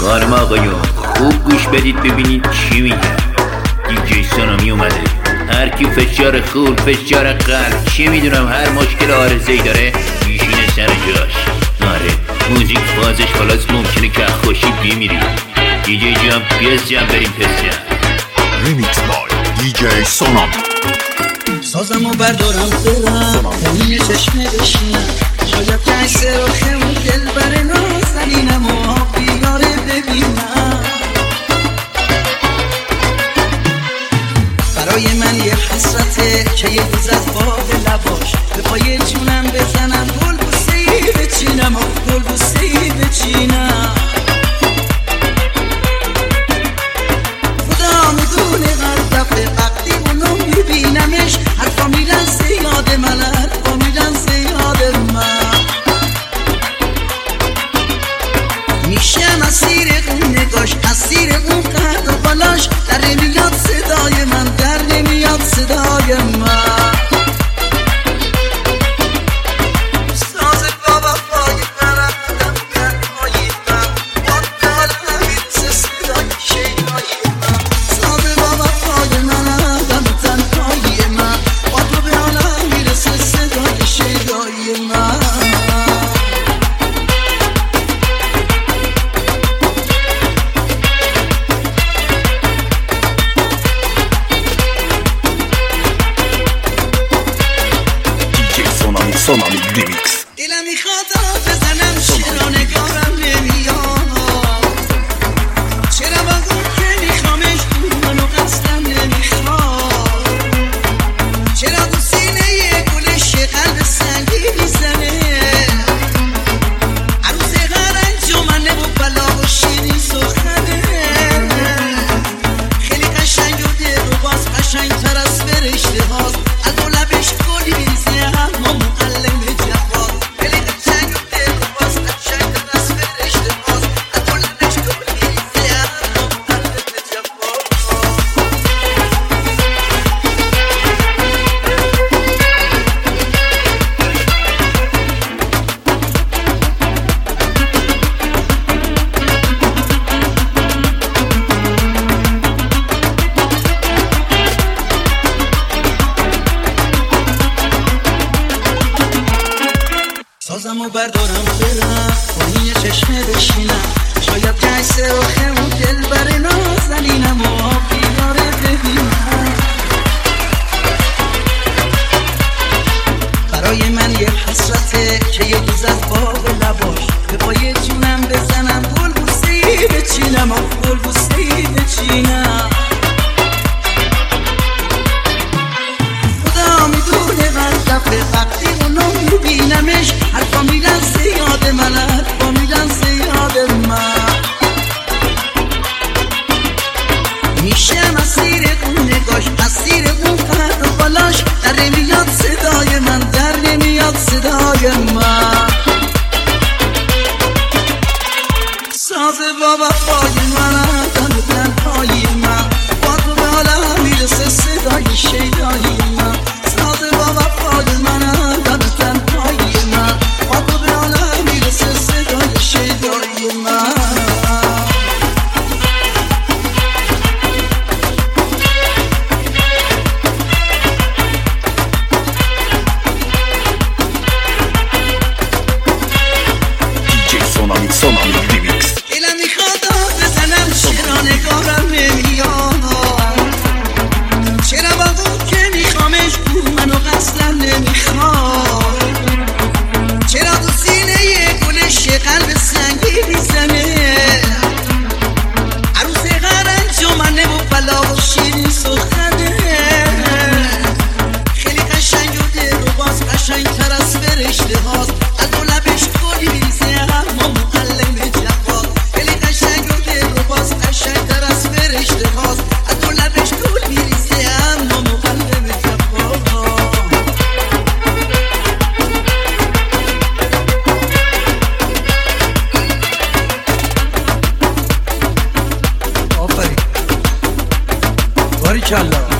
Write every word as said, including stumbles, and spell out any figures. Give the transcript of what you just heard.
خانم آقایون خوب گوش بدید ببینید چی میگم. دیجی سونامی اومده. هر کی فشار خون، فشار قلب، چی میدونم هر مشکل عارضه‌ای داره میشینه سر جاش. آره موزیک فازش خلاص ممکنه که خوشی بیمیری. دیجی جان پیس جان بریم پس جان. ریمیکس بای دیجی سونامی. سازمو بردارم برم تنین چشمه بشینم، شاید که عکس راخمون دل بر نازنینم و بیاره ببینم. برای من یه حسرته که یه روز از باد لباش به پای جونم بزنم، گل بوسه‌ای بچینم و گل بوسه‌ای بچینم. خدا میدونه هر دفعه وقتی اونو میبینمش حرفا میرن زیاد من، حرفا میرن زیاد من. میشم اسیر اون نگاش، اسیر اون قد و بالاش، در نمیاد صدای من، در نمیاد صدای من. ساز بابا پای من آدم پای من، بادال همین سه صدای شیدای من. ساز بابا پای من آدم تنهای من، با تو به عالم میرسه صدای شیدای من. سونامی ریمیکس. دلم میخواد بزنم چرا نگارم نمیاد، چرا بگم که میخوامش منو قصدم نمیخواد، چرا تو سینه یه گلش قلب سنگی میزنه، عروس غرنج و منه و بلا و شیرین سخنه. خیلی قشنگ و دل و باز قشنگ تر از فرشته هاست، از دو لبش گلی میزه اما معلم جواد. خیلی قشنگ و دل و باز قشنگ تر از فرشته هاست، از دو لبش گلی میزه اما معلم جواد. سازمو بردارم برم پایین چشمه بشینم، شاید که عکس راخمون دل بر نازنینم و بیاره ببینم. برای من یه حسرته که یه روز از باد لباش به پای جونم بزنم، گل بوسه‌ای بچینم و گل بوسه‌ای بچینم. خدا میدونه هر دفعه وقتی اونو میبینمش حرفا میرن زیاد من، حرفا میرن زیاد من. میشم اسیر اون نگاش، اسیر اون قد و بالاش، در نمیاد صدای من، در نمیاد صدای من. ساز بابا پای من آدم تنهای من، با تو به حالم میرسه صدای شیدای من. ساز بابا پای من آدم تنهای من، با تو به حالم میرسه صدای شیدای من. دیجی سونامی سونامی ریمیکس. دلم میخواد بزنم چرا نگارم نمیاد، چرا بگم که میخوامش او منو قصدم نمیخواد، چرا تو سینه یه گلش قلب سنگی میزنه، عروس غرنج و منه و بلا و شیرین سخنه. خیلی قشنگ و دل و باز قشنگ تر از فرشته هاست، از دو لبش گلی میزه اما معلم جواد. خیلی قشنگ و دل و باز قشنگ تر از فرشته هاست، از دو لبش گل میریزه اما معلم جواد. آفرین باریکلا.